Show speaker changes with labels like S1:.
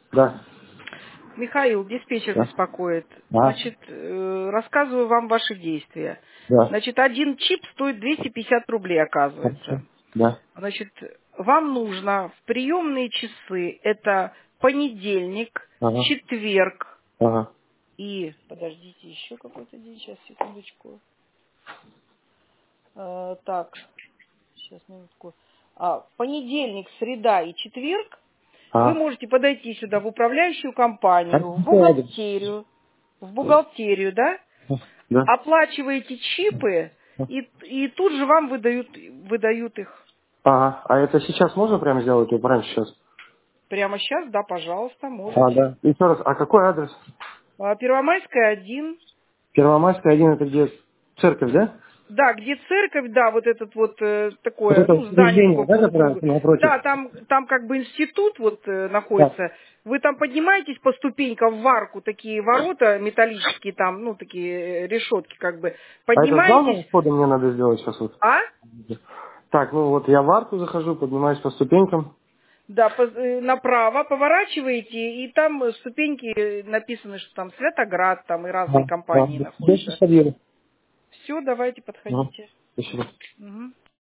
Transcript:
S1: Да.
S2: Михаил, диспетчер
S1: Да.
S2: беспокоит.
S1: А?
S2: Значит, рассказываю вам ваши действия.
S1: Да.
S2: Значит, один чип стоит 250 рублей,
S1: Хорошо.
S2: оказывается.
S1: Да.
S2: Значит, вам нужно в приемные часы, это понедельник,
S1: Ага.
S2: четверг
S1: Ага.
S2: и, подождите, еще какой-то день, сейчас, секундочку. Так, сейчас, минутку. Понедельник, среда и четверг вы
S1: Ага.
S2: можете подойти сюда в управляющую
S1: А
S2: компанию,
S1: какой адрес?
S2: в бухгалтерию, да,
S1: Да.
S2: оплачиваете чипы, и тут же вам выдают их.
S1: Ага. А это сейчас можно прямо сделать, или прямо сейчас?
S2: Прямо сейчас, да, пожалуйста,
S1: А,
S2: можете.
S1: да. Еще раз, а какой адрес?
S2: Первомайская, 1.
S1: Первомайская 1, это где церковь, да?
S2: Да, где церковь, да, вот этот вот
S1: Вот
S2: такое,
S1: это
S2: ну, здание
S1: учреждение,
S2: такое
S1: да, которое
S2: полукруглое.
S1: напротив?
S2: Да, там как бы институт вот
S1: Да.
S2: находится. Вы там поднимаетесь по ступенькам в арку, такие ворота металлические там, ну, такие решетки как бы.
S1: А это с главного
S2: Поднимаетесь,
S1: входа мне надо сделать сейчас вот?
S2: а?
S1: Так, ну вот я в арку захожу, поднимаюсь по ступенькам.
S2: Да, направо поворачиваете, и там ступеньки написаны, что там Святоград, там и разные
S1: Ага. Да.
S2: компании
S1: Здесь
S2: находятся.
S1: подъеду.
S2: Все, давайте
S1: Ага.
S2: подходите.
S1: Спасибо.
S2: Мгм.